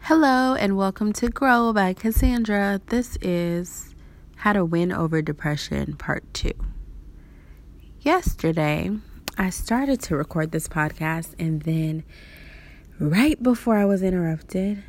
Hello and welcome to Grow by Cassandra. This is How to Win Over Depression Part 2. Yesterday, I started to record this podcast and then right before I was interrupted,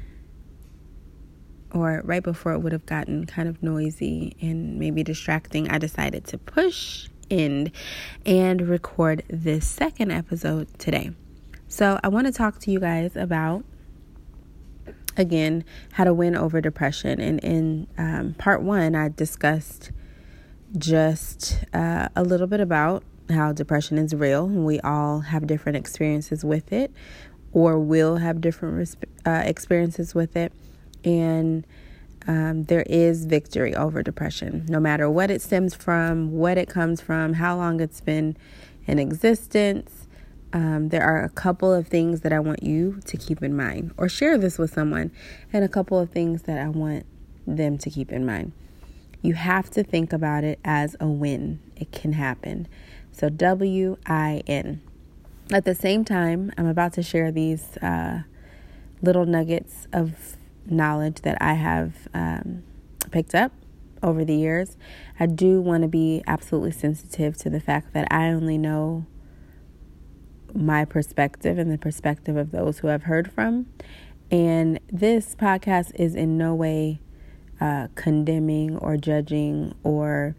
or right before it would have gotten kind of noisy and maybe distracting, I decided to push end and record this second episode today. So I want to talk to you guys about, again, how to win over depression. And in part 1, I discussed just a little bit about how depression is real. And we all have different experiences with it, or will have different experiences with it. And there is victory over depression, no matter what it stems from, what it comes from, how long it's been in existence. There are a couple of things that I want you to keep in mind, or share this with someone, and a couple of things that I want them to keep in mind. You have to think about it as a win. It can happen. So WIN. At the same time, I'm about to share these little nuggets of knowledge that I have picked up over the years. I do want to be absolutely sensitive to the fact that I only know my perspective and the perspective of those who I've heard from. And this podcast is in no way condemning or judging or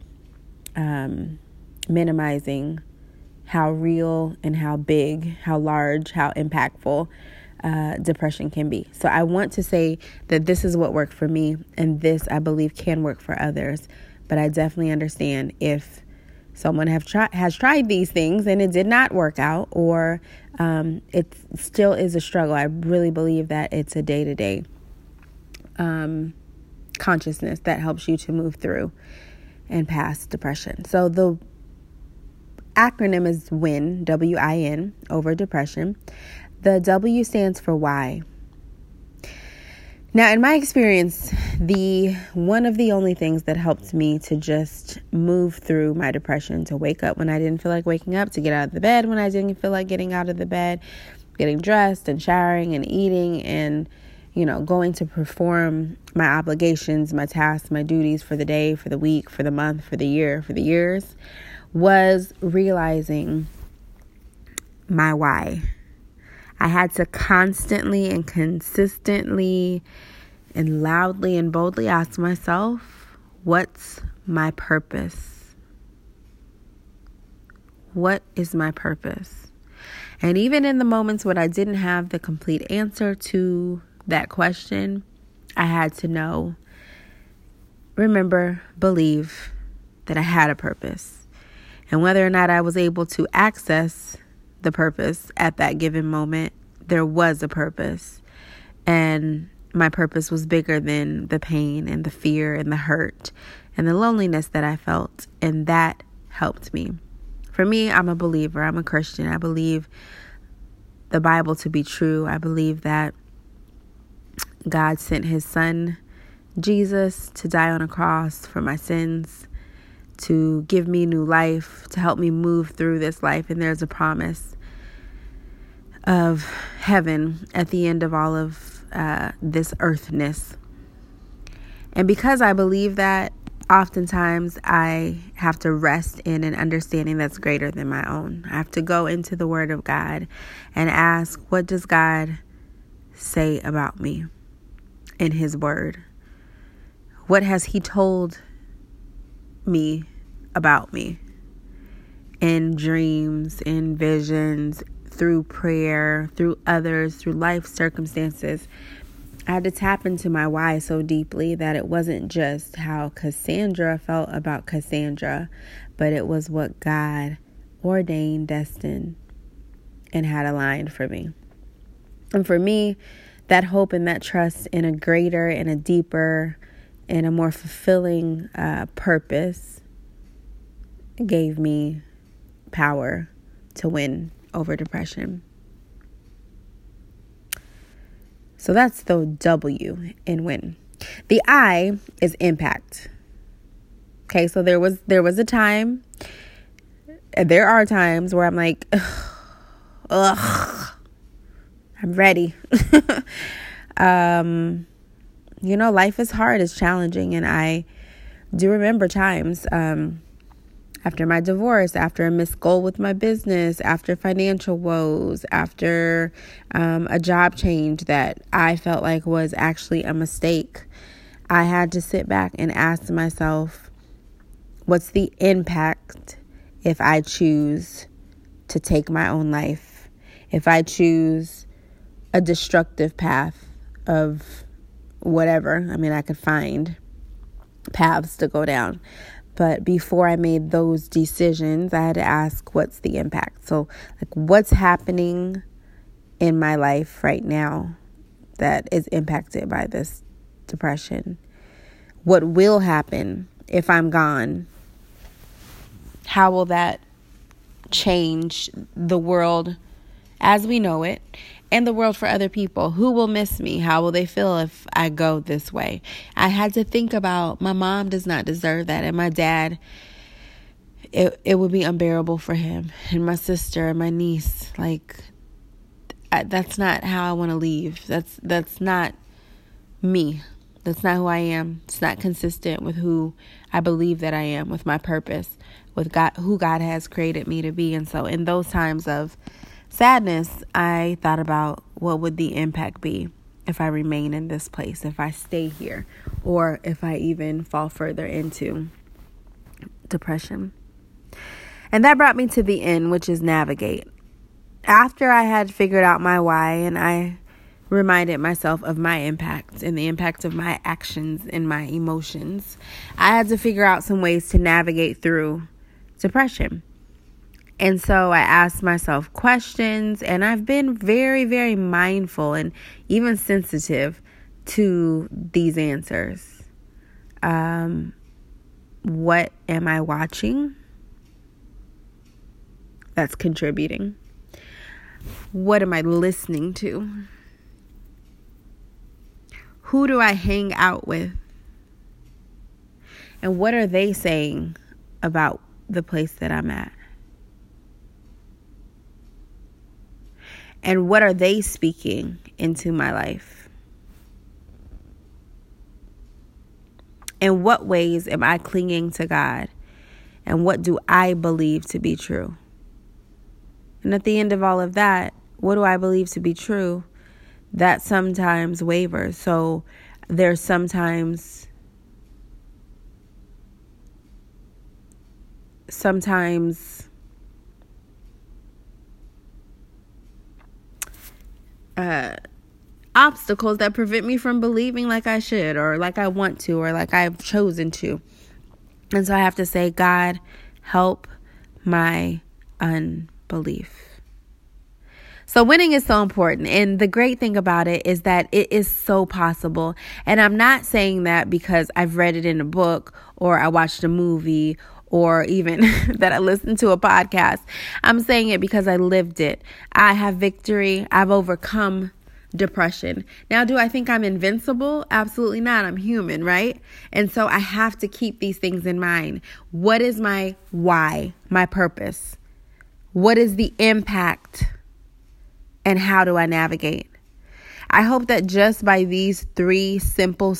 minimizing how real and how big, how large, how impactful depression can be. So I want to say that this is what worked for me, and this I believe can work for others. But I definitely understand if someone has tried these things and it did not work out, or it still is a struggle. I really believe that it's a day-to-day consciousness that helps you to move through and past depression. So the acronym is WIN, W-I-N, over depression. The W stands for why. Now, in my experience, one of the only things that helped me to just move through my depression, to wake up when I didn't feel like waking up, to get out of the bed when I didn't feel like getting out of the bed, getting dressed and showering and eating and, going to perform my obligations, my tasks, my duties for the day, for the week, for the month, for the year, for the years, was realizing my why. I had to constantly and consistently and loudly and boldly ask myself, what's my purpose? What is my purpose? And even in the moments when I didn't have the complete answer to that question, I had to know, remember, believe that I had a purpose. And whether or not I was able to access the purpose at that given moment, there was a purpose. And my purpose was bigger than the pain and the fear and the hurt and the loneliness that I felt. And that helped me. For me, I'm a believer. I'm a Christian. I believe the Bible to be true. I believe that God sent his son, Jesus, to die on a cross for my sins, to give me new life, to help me move through this life. And there's a promise of heaven at the end of all of this earthness. And because I believe that, oftentimes I have to rest in an understanding that's greater than my own. I have to go into the Word of God and ask, what does God say about me in his Word? What has he told me about me in dreams, in visions, through prayer, through others, through life circumstances? I had to tap into my why so deeply that it wasn't just how Cassandra felt about Cassandra, but it was what God ordained, destined, and had aligned for me. And for me, that hope and that trust in a greater and a deeper and a more fulfilling purpose gave me power to win over depression. So that's the W in win. The I is impact. Okay, so there was a time, and there are times where I'm like, ugh, I'm ready. Life is hard, it's challenging. And I do remember times after my divorce, after a missed goal with my business, after financial woes, after a job change that I felt like was actually a mistake. I had to sit back and ask myself, what's the impact if I choose to take my own life? If I choose a destructive path of whatever, I could find paths to go down. But before I made those decisions, I had to ask, what's the impact? So, what's happening in my life right now that is impacted by this depression? What will happen if I'm gone? How will that change the world as we know it and the world for other people? Who will miss me? How will they feel if I go this way? I had to think about, my mom does not deserve that. And my dad, it would be unbearable for him. And my sister and my niece, that's not how I want to leave. That's not me. That's not who I am. It's not consistent with who I believe that I am, with my purpose, with God, who God has created me to be. And so in those times of sadness, I thought about, what would the impact be if I remain in this place, if I stay here, or if I even fall further into depression. And that brought me to the end, which is navigate. After I had figured out my why, and I reminded myself of my impact and the impact of my actions and my emotions, I had to figure out some ways to navigate through depression. And so I asked myself questions, and I've been very, very mindful and even sensitive to these answers. What am I watching that's contributing? What am I listening to? Who do I hang out with? And what are they saying about the place that I'm at? And what are they speaking into my life? In what ways am I clinging to God? And what do I believe to be true? And at the end of all of that, what do I believe to be true? That sometimes wavers. So there's sometimes obstacles that prevent me from believing like I should, or like I want to, or like I've chosen to. And so I have to say, God, help my unbelief. So winning is so important. And the great thing about it is that it is so possible. And I'm not saying that because I've read it in a book, or I watched a movie, or even that I listened to a podcast. I'm saying it because I lived it. I have victory. I've overcome depression. Now, do I think I'm invincible? Absolutely not. I'm human, right? And so I have to keep these things in mind. What is my why, my purpose? What is the impact? And how do I navigate? I hope that just by these 3 simple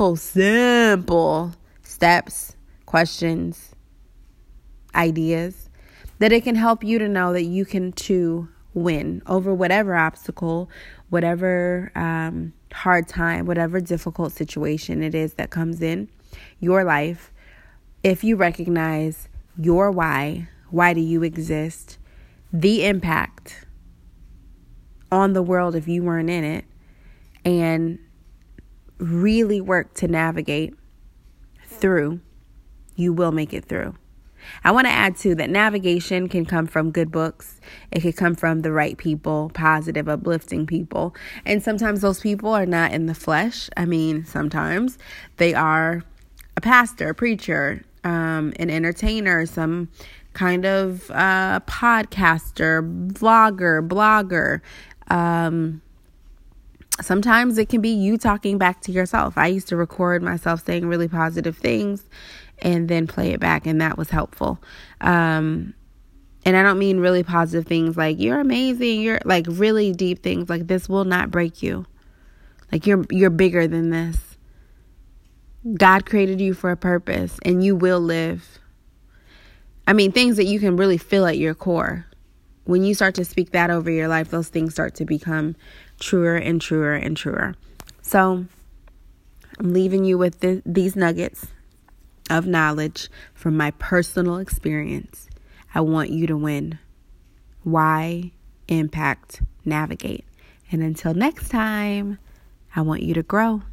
steps, questions, ideas, that it can help you to know that you can too win over whatever obstacle, whatever hard time, whatever difficult situation it is that comes in your life. If you recognize your why do you exist, the impact on the world if you weren't in it, and really work to navigate through, you will make it through. I want to add too that navigation can come from good books. It could come from the right people, positive, uplifting people. And sometimes those people are not in the flesh. Sometimes they are a pastor, a preacher, an entertainer, some kind of podcaster, vlogger, blogger. Sometimes it can be you talking back to yourself. I used to record myself saying really positive things and then play it back, and that was helpful. And I don't mean really positive things like you're amazing, you're like really deep things like this will not break you. Like you're bigger than this. God created you for a purpose, and you will live. I mean, things that you can really feel at your core. When you start to speak that over your life, those things start to become truer and truer and truer. So I'm leaving you with these nuggets of knowledge from my personal experience. I want you to win. Why? Impact, navigate. And until next time, I want you to grow.